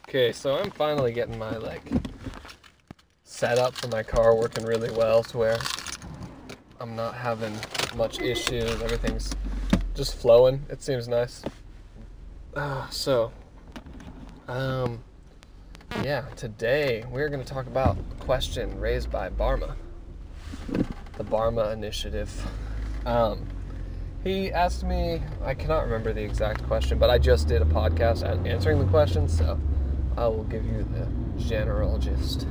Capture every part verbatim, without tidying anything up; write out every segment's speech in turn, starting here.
Okay, so I'm finally getting my like setup for my car working really well to where I'm not having much issues. Everything's just flowing. It seems nice. Uh, so, um, yeah, today we're going to talk about a question raised by Barma, the Barma Initiative. Um, he asked me, I cannot remember the exact question, but I just did a podcast answering the question, so I will give you the general gist.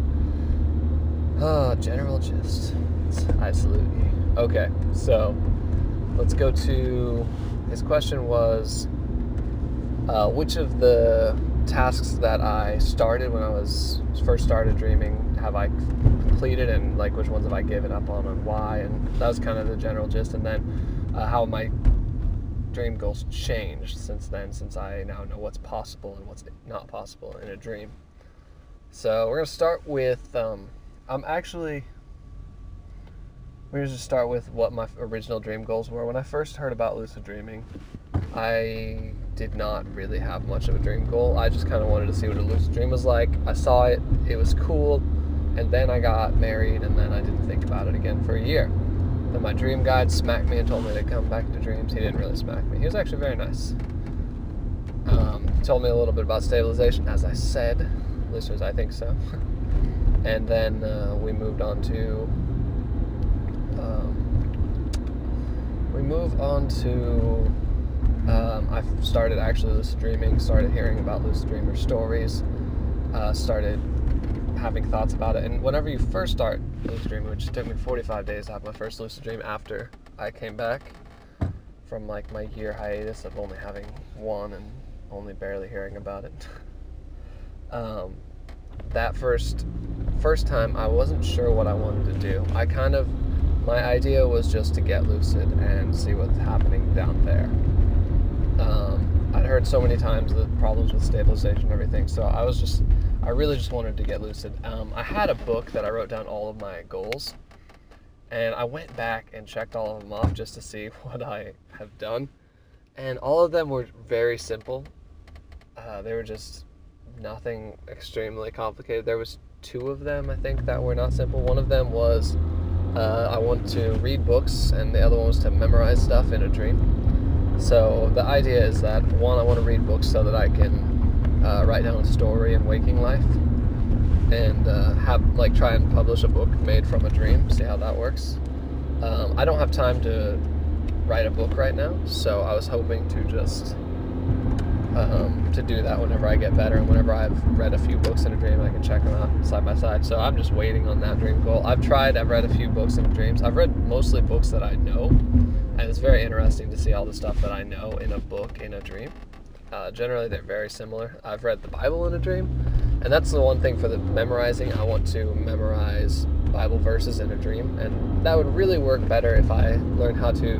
Oh, general gist. I salute you. Okay, so let's go to, his question was, uh, which of the tasks that I started when I was first started dreaming have I completed, and like which ones have I given up on and why, and that was kind of the general gist, and then uh, how my dream goals changed since then, since I now know what's possible and what's not possible in a dream. So we're going to start with, um, I'm actually, we're going to just start with what my original dream goals were. When I first heard about lucid dreaming, I did not really have much of a dream goal. I just kind of wanted to see what a lucid dream was like. I saw it, it was cool, and then I got married, and then I didn't think about it again for a year. Then my dream guide smacked me and told me to come back to dreams. He didn't really smack me. He was actually very nice. Um, told me a little bit about stabilization, as I said. Listeners, I think so. And then uh, we moved on to... Um, we move on to... Um, I started actually lucid dreaming, started hearing about lucid dreamer stories, uh, started having thoughts about it. And whenever you first start lucid dreaming, which took me forty-five days to have my first lucid dream after I came back from like my year hiatus of only having one and only barely hearing about it. um, that first first time I wasn't sure what I wanted to do. I kind of, my idea was just to get lucid and see what's happening down there. Um, I'd heard so many times the problems with stabilization and everything, so I was just, I really just wanted to get lucid. Um, I had a book that I wrote down all of my goals, and I went back and checked all of them off just to see what I have done, and all of them were very simple. Uh, they were just nothing extremely complicated. There was two of them, I think, that were not simple. One of them was uh, I want to read books, and the other one was to memorize stuff in a dream. So the idea is that, one, I want to read books so that I can uh, write down a story in waking life and uh, have like try and publish a book made from a dream, see how that works. Um, I don't have time to write a book right now, so I was hoping to just um, to do that whenever I get better, and whenever I've read a few books in a dream, I can check them out side by side. So I'm just waiting on that dream goal. I've tried, I've read a few books in dreams. I've read mostly books that I know, and it's very interesting to see all the stuff that I know in a book in a dream. Uh, generally, they're very similar. I've read the Bible in a dream, and that's the one thing for the memorizing. I want to memorize Bible verses in a dream, and that would really work better if I learned how to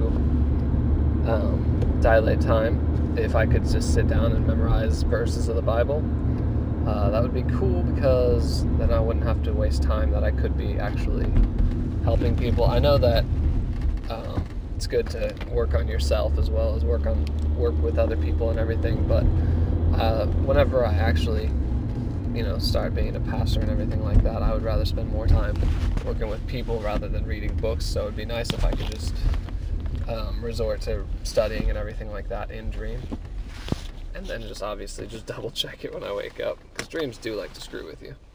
um, dilate time. If I could just sit down and memorize verses of the Bible, uh, that would be cool, because then I wouldn't have to waste time that I could be actually helping people. I know that um, it's good to work on yourself as well as work on work with other people and everything, but uh, whenever I actually, you know, start being a pastor and everything like that, I would rather spend more time working with people rather than reading books. So it'd be nice if I could just um, resort to studying and everything like that in dream, and then just obviously just double check it when I wake up, because dreams do like to screw with you.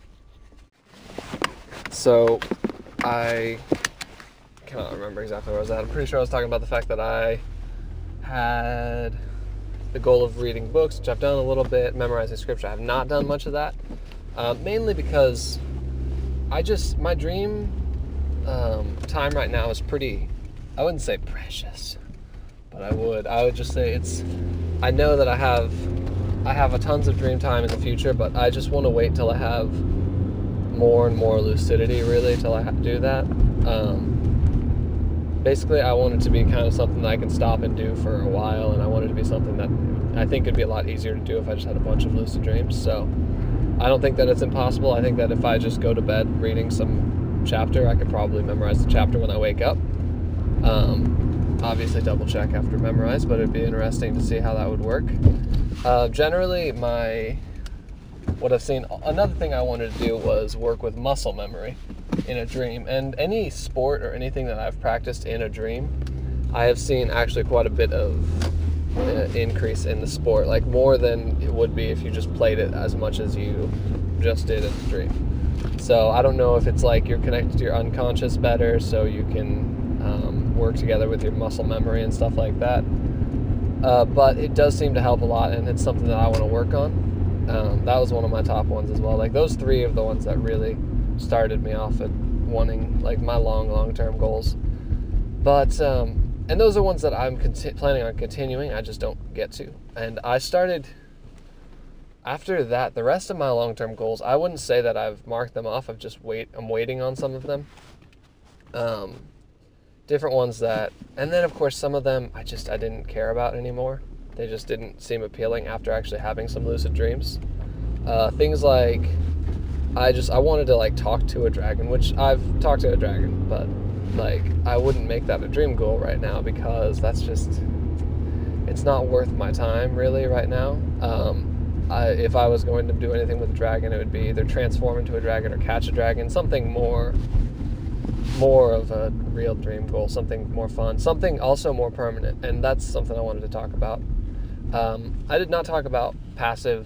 So I cannot remember exactly where I was at. I'm pretty sure I was talking about the fact that I had the goal of reading books, which I've done a little bit, memorizing scripture. I have not done much of that, uh, mainly because I just, my dream um, time right now is pretty, I wouldn't say precious, but I would, I would just say it's, I know that I have, I have a tons of dream time in the future, but I just want to wait till I have more and more lucidity, really, till I do that. Um, Basically, I want it to be kind of something that I can stop and do for a while, and I want it to be something that I think it'd be a lot easier to do if I just had a bunch of lucid dreams. So I don't think that it's impossible. I think that if I just go to bed reading some chapter, I could probably memorize the chapter when I wake up. Um, obviously, double check after memorize, but it'd be interesting to see how that would work. Uh, generally, my what I've seen. Another thing I wanted to do was work with muscle memory in a dream. And any sport or anything that I've practiced in a dream, I have seen actually quite a bit of uh, increase in the sport, like more than it would be if you just played it as much as you just did in the dream. So I don't know if it's like you're connected to your unconscious better, so you can um, work together with your muscle memory and stuff like that. Uh, but it does seem to help a lot, and it's something that I want to work on. Um, that was one of my top ones as well. Like those three are the ones that really started me off at wanting like my long, long-term goals. But um, and those are ones that I'm conti- planning on continuing. I just don't get to. And I started after that. The rest of my long-term goals, I wouldn't say that I've marked them off. I've just wait. I'm waiting on some of them. Um, different ones that, and then of course some of them I just I didn't care about anymore. They just didn't seem appealing after actually having some lucid dreams. Uh, things like I just I wanted to like talk to a dragon, which I've talked to a dragon, but like I wouldn't make that a dream goal right now because that's just it's not worth my time really right now. Um, I, if I was going to do anything with a dragon, it would be either transform into a dragon or catch a dragon, something more more of a real dream goal, something more fun, something also more permanent, and that's something I wanted to talk about. Um, I did not talk about passive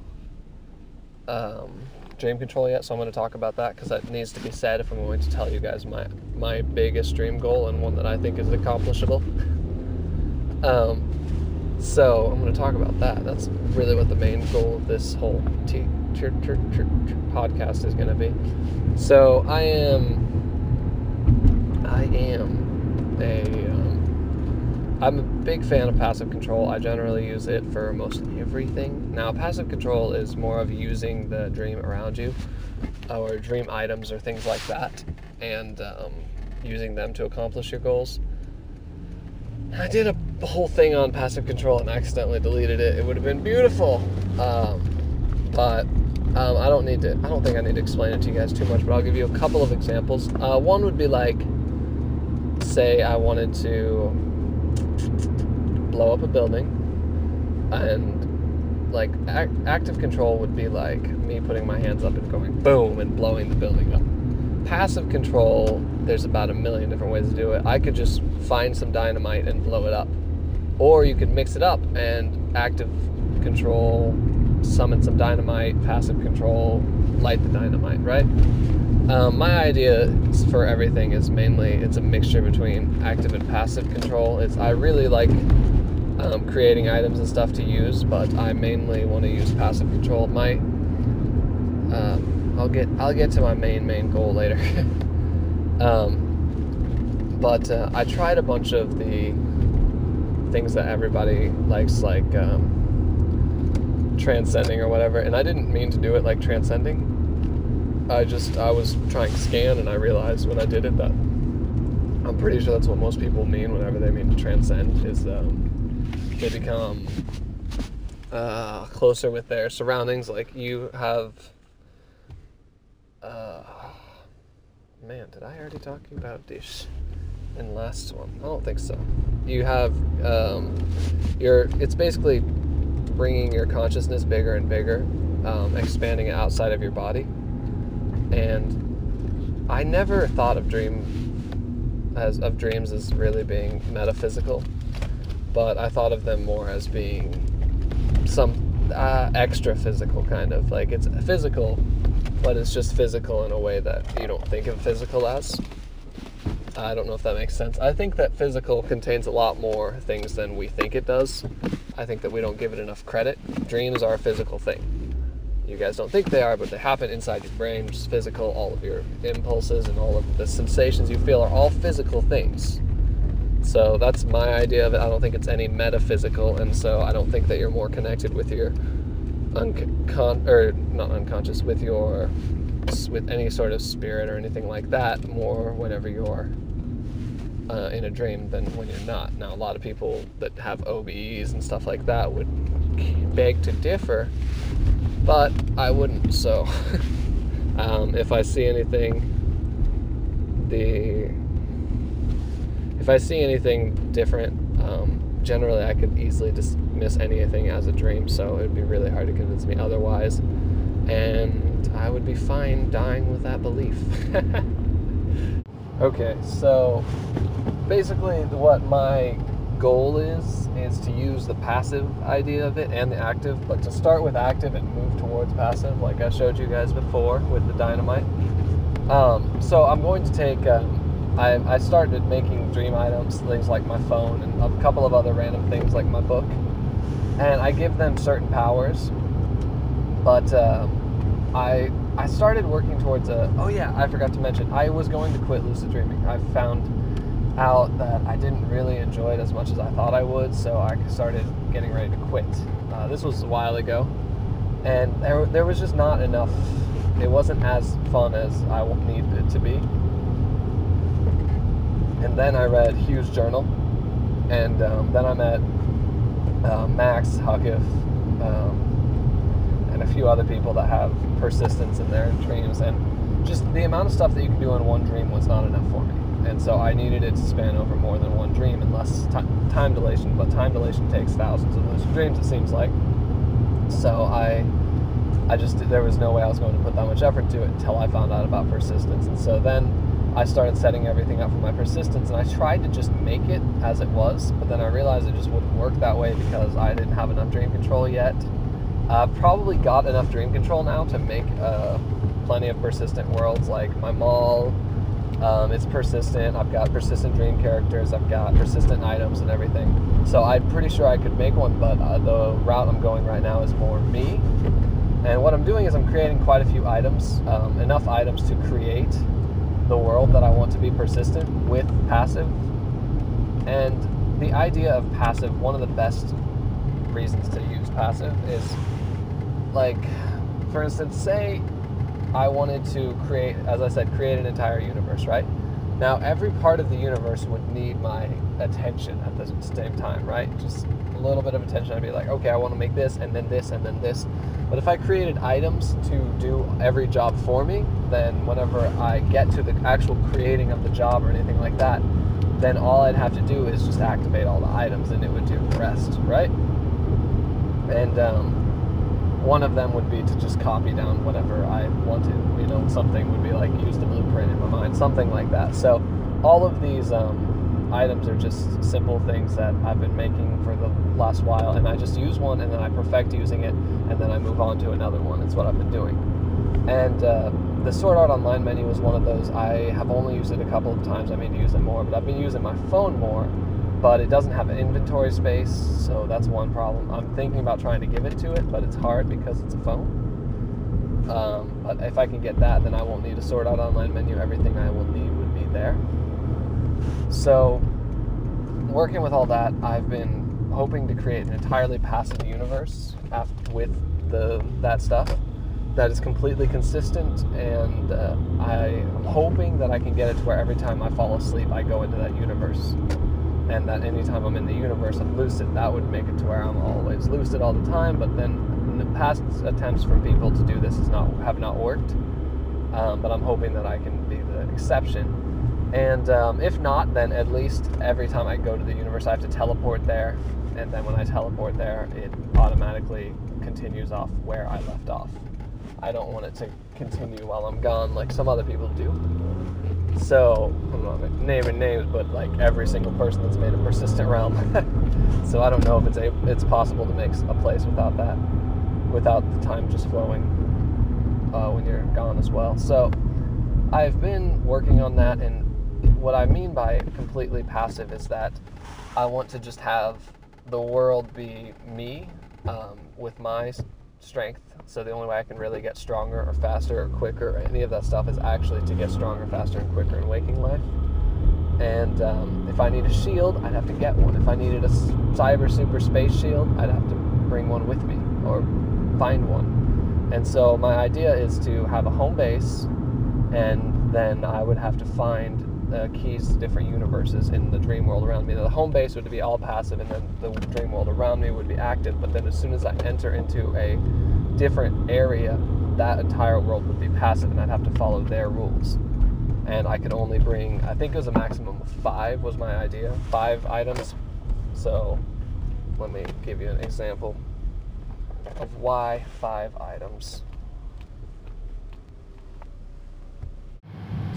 um, dream control yet, so I'm going to talk about that because that needs to be said if I'm going to tell you guys my, my biggest dream goal and one that I think is accomplishable. Um, so I'm going to talk about that. That's really what the main goal of this whole t- t- t- t- t- podcast is going to be. So I am... I am a, um, I'm a big fan of passive control. I generally use it for mostly everything. Now, passive control is more of using the dream around you, or dream items or things like that, and um, using them to accomplish your goals. I did a whole thing on passive control and accidentally deleted it. It would have been beautiful, um, but um, I don't need to, I don't think I need to explain it to you guys too much, but I'll give you a couple of examples. Uh, one would be like, say I wanted to blow up a building, and like act, active control would be like me putting my hands up and going boom and blowing the building up. Passive control, there's about a million different ways to do it. I could just find some dynamite and blow it up, or you could mix it up and active control, summon some dynamite, passive control, light the dynamite, right? Um, my idea for everything is mainly it's a mixture between active and passive control. It's I really like um, creating items and stuff to use, but I mainly want to use passive control. My um, I'll get I'll get to my main main goal later. um, but uh, I tried a bunch of the things that everybody likes, like um, transcending or whatever, and I didn't mean to do it like transcending. I just, I was trying to scan, and I realized when I did it that I'm pretty sure that's what most people mean whenever they mean to transcend, is um, they become uh, closer with their surroundings. Like you have, uh, man, did I already talk about this in the last one? I don't think so. You have, um, your, it's basically bringing your consciousness bigger and bigger, um, expanding it outside of your body. And I never thought of dream as of dreams as really being metaphysical, but I thought of them more as being some uh, extra physical kind of, like it's physical, but it's just physical in a way that you don't think of physical as. I don't know if that makes sense. I think that physical contains a lot more things than we think it does. I think that we don't give it enough credit. Dreams are a physical thing. You guys don't think they are, but they happen inside your brain, which is physical. All of your impulses and all of the sensations you feel are all physical things. So that's my idea of it. I don't think it's any metaphysical, and so I don't think that you're more connected with your uncon or not unconscious, with your with any sort of spirit or anything like that more whenever you're uh, in a dream than when you're not. Now, a lot of people that have O B Es and stuff like that would beg to differ, but I wouldn't. So um, if I see anything, the if I see anything different, um, generally I could easily dismiss anything as a dream, so it would be really hard to convince me otherwise. and I would be fine dying with that belief. Okay, so basically what my goal is is to use the passive idea of it and the active, but to start with active and move towards passive, like I showed you guys before with the dynamite. Um, so I'm going to take, um, I, I started making dream items, things like my phone and a couple of other random things like my book, and I give them certain powers, but um, I I started working towards a, oh yeah, I forgot to mention, I was going to quit lucid dreaming. I found out that I didn't really enjoy it as much as I thought I would, so I started getting ready to quit. Uh, this was a while ago, and there, there was just not enough, it wasn't as fun as I needed it to be. And then I read Hugh's Journal, and um, then I met uh, Max Huckif, um, and a few other people that have persistence in their dreams, and just the amount of stuff that you can do in one dream was not enough for me, and so I needed it to span over more than one dream and less t- time dilation, but time dilation takes thousands of lucid dreams, it seems like. So I I just, there was no way I was going to put that much effort to it until I found out about persistence, and so then I started setting everything up for my persistence, and I tried to just make it as it was, but then I realized it just wouldn't work that way because I didn't have enough dream control yet. I've probably got enough dream control now to make uh, plenty of persistent worlds, like my mall, um, it's persistent, I've got persistent dream characters, I've got persistent items and everything. So I'm pretty sure I could make one, but uh, the route I'm going right now is more me. And what I'm doing is I'm creating quite a few items, um, enough items to create the world that I want to be persistent with passive. And the idea of passive, one of the best reasons to use passive is, like, for instance, say I wanted to create, as I said, create an entire universe, right? Now, every part of the universe would need my attention at the same time, right? Just a little bit of attention. I'd be like, okay, I want to make this, and then this, and then this. But if I created items to do every job for me, then whenever I get to the actual creating of the job or anything like that, then all I'd have to do is just activate all the items, and it would do the rest, right? And um, one of them would be to just copy down whatever I wanted. You know, something would be like use the blueprint in my mind, something like that. So all of these um, items are just simple things that I've been making for the last while, and I just use one, and then I perfect using it, and then I move on to another one. It's what I've been doing. And uh, the Sword Art Online menu was one of those. I have only used it a couple of times. I mean to use it more, but I've been using my phone more. But it doesn't have an inventory space, so that's one problem. I'm thinking about trying to give it to it, but it's hard because it's a phone. Um, but if I can get that, then I won't need a Sword Art Online menu. Everything I will need would be there. So, working with all that, I've been hoping to create an entirely passive universe after, with the that stuff that is completely consistent, and uh, I'm hoping that I can get it to where every time I fall asleep, I go into that universe. And that anytime I'm in the universe, I'm lucid. That would make it to where I'm always lucid all the time. But then in the past attempts from people to do this has not have not worked. Um, but I'm hoping that I can be the exception. And um, if not, then at least every time I go to the universe, I have to teleport there. And then when I teleport there, it automatically continues off where I left off. I don't want it to continue while I'm gone like some other people do. So, I'm not naming names, but like every single person that's made a persistent realm. So I don't know if it's a, it's possible to make a place without that, without the time just flowing uh, when you're gone as well. So I've been working on that, and what I mean by completely passive is that I want to just have the world be me um, with my strength. So the only way I can really get stronger or faster or quicker or any of that stuff is actually to get stronger, faster, and quicker in waking life. And um, if I need a shield, I'd have to get one. If I needed a cyber super space shield, I'd have to bring one with me or find one. And so my idea is to have a home base, and then I would have to find uh, keys to different universes in the dream world around me. The home base would be all passive, and then the dream world around me would be active. But then as soon as I enter into a different area, that entire world would be passive, and I'd have to follow their rules. And I could only bring, I think it was a maximum of five was my idea, five items. So let me give you an example of why five items.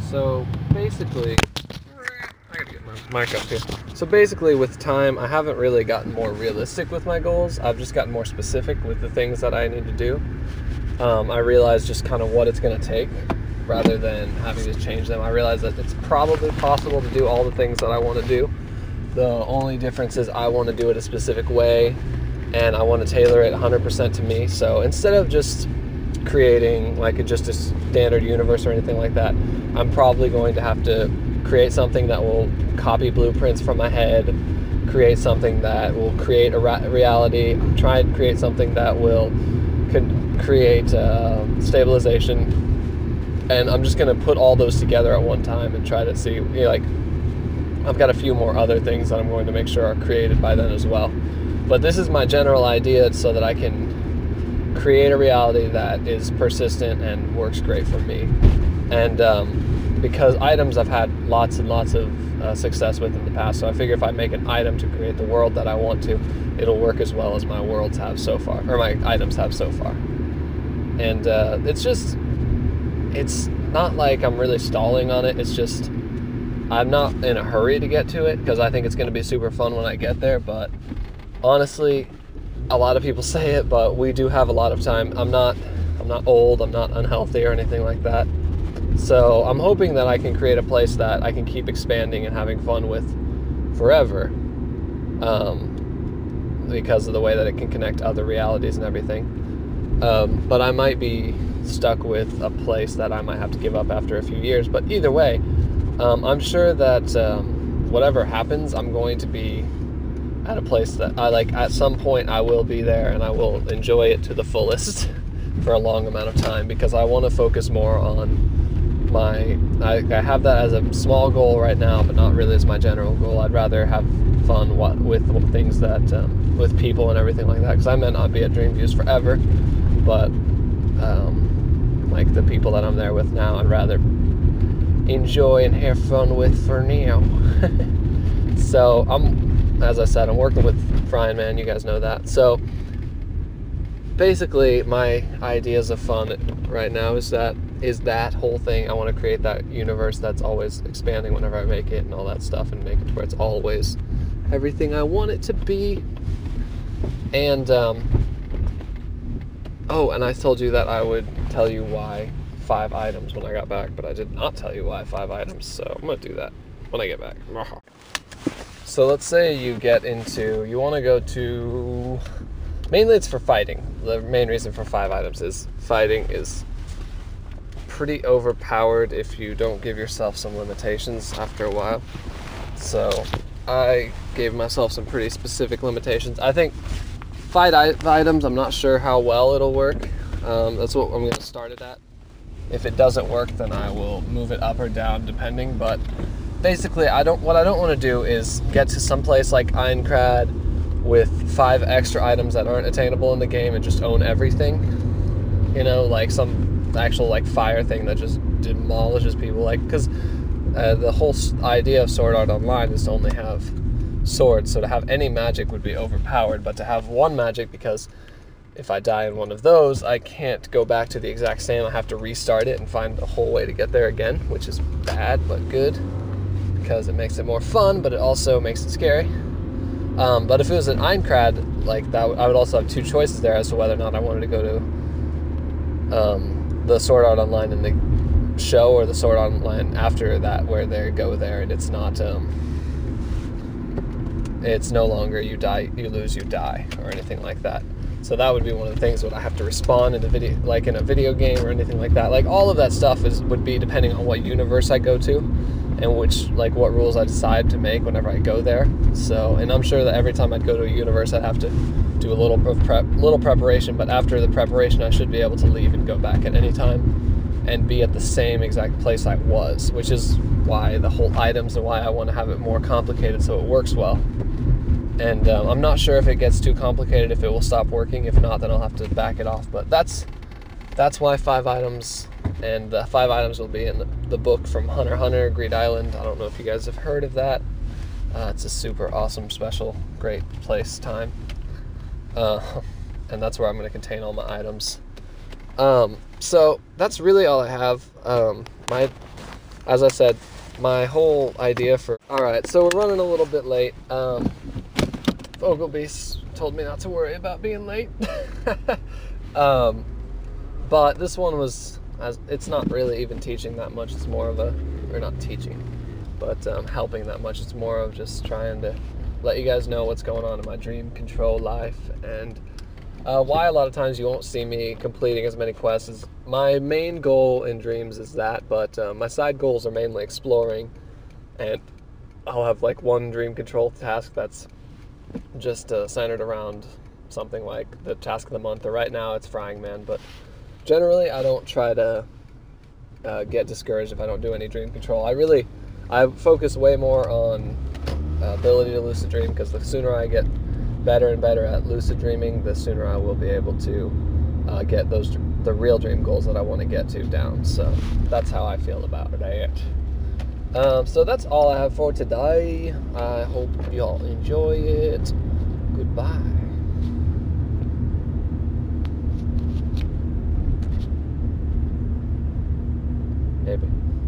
So basically, I gotta get my mic up here. So basically, with time, I haven't really gotten more realistic with my goals. I've just gotten more specific with the things that I need to do. Um, I realize just kind of what it's going to take rather than having to change them. I realize that it's probably possible to do all the things that I want to do. The only difference is I want to do it a specific way, and I want to tailor it one hundred percent to me. So instead of just creating like a, just a standard universe or anything like that, I'm probably going to have to create something that will copy blueprints from my head, create something that will create a ra- reality, try and create something that will could create uh, stabilization, and I'm just going to put all those together at one time and try to see, you know, like, I've got a few more other things that I'm going to make sure are created by then as well. But this is my general idea so that I can create a reality that is persistent and works great for me. And um, because items I've had lots and lots of uh, success with in the past, so I figure if I make an item to create the world that I want to, it'll work as well as my worlds have so far, or my items have so far. And uh, it's just, it's not like I'm really stalling on it, it's just, I'm not in a hurry to get to it, because I think it's going to be super fun when I get there, but honestly, a lot of people say it, but we do have a lot of time. I'm not, I'm not old, I'm not unhealthy or anything like that. So I'm hoping that I can create a place that I can keep expanding and having fun with forever, um, because of the way that it can connect to other realities and everything. Um, but I might be stuck with a place that I might have to give up after a few years. But either way, um, I'm sure that um, whatever happens, I'm going to be at a place that I like. At some point, I will be there and I will enjoy it to the fullest for a long amount of time, because I want to focus more on my, I, I have that as a small goal right now, but not really as my general goal. I'd rather have fun what, with things that, um, with people and everything like that, because I may not be at Dreamviews forever, but um, like the people that I'm there with now, I'd rather enjoy and have fun with for now. So I'm, as I said, I'm working with Frying Man, you guys know that. So basically my ideas of fun right now is that is that whole thing. I want to create that universe that's always expanding whenever I make it and all that stuff, and make it to where it's always everything I want it to be. And um oh, and I told you that I would tell you why five items when I got back, but I did not tell you why five items, so I'm gonna do that when I get back. So let's say you get into, you want to go to, mainly it's for fighting. The main reason for five items is fighting is pretty overpowered if you don't give yourself some limitations after a while. So I gave myself some pretty specific limitations. I think fight I- items, I'm not sure how well it'll work. Um, that's what I'm going to start it at. If it doesn't work, then I will move it up or down depending, but basically, I don't. What I don't want to do is get to some place like Aincrad with five extra items that aren't attainable in the game and just own everything. You know, like some actual like fire thing that just demolishes people. Like, because uh, the whole idea of Sword Art Online is to only have swords, so to have any magic would be overpowered. But to have one magic, because if I die in one of those, I can't go back to the exact same. I have to restart it and find a whole way to get there again, which is bad but good, because it makes it more fun, but it also makes it scary. Um, but if it was an Aincrad, like that, I would also have two choices there as to whether or not I wanted to go to um, the Sword Art Online in the show or the Sword Art Online after that, where they go there and it's not, um, it's no longer you die, you lose, you die, or anything like that. So that would be one of the things. Would I have to respawn in a video, like in a video game or anything like that? Like all of that stuff is would be depending on what universe I go to, and which, like, what rules I decide to make whenever I go there. So, and I'm sure that every time I'd go to a universe, I'd have to do a little prep, little preparation. But after the preparation, I should be able to leave and go back at any time, and be at the same exact place I was, which is why the whole items and why I want to have it more complicated so it works well. And um, I'm not sure if it gets too complicated, if it will stop working. If not, then I'll have to back it off. But that's that's why five items, and the five items will be in the, the book from Hunter x Hunter, Greed Island. I don't know if you guys have heard of that. Uh, it's a super awesome, special, great place, time. Uh, and that's where I'm going to contain all my items. Um, so that's really all I have. Um, my as I said, my whole idea for... Alright, so we're running a little bit late. Um, Fogelbeast told me not to worry about being late. um, but this one was... As, it's not really even teaching that much. It's more of a... Or not teaching, but um, helping that much. It's more of just trying to let you guys know what's going on in my dream control life, and uh, why a lot of times you won't see me completing as many quests. Is my main goal in dreams is that, but uh, my side goals are mainly exploring, and I'll have like one dream control task that's just uh, centered around something like the task of the month, or right now it's Frying Man, but generally I don't try to uh, get discouraged if I don't do any dream control. I really, I focus way more on uh, ability to lucid dream, because the sooner I get better and better at lucid dreaming, the sooner I will be able to uh, get those the real dream goals that I want to get to down. So that's how I feel about it. Um, so that's all I have for today. I hope y'all enjoy it. Goodbye. Maybe.